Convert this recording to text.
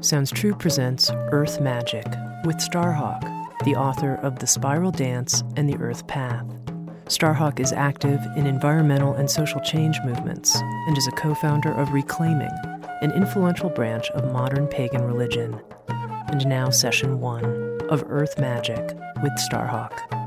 Sounds True presents Earth Magic with Starhawk, the author of The Spiral Dance and The Earth Path. Starhawk is active in environmental and social change movements and is a co-founder of Reclaiming, an influential branch of modern pagan religion. And now Session 1 of Earth Magic with Starhawk.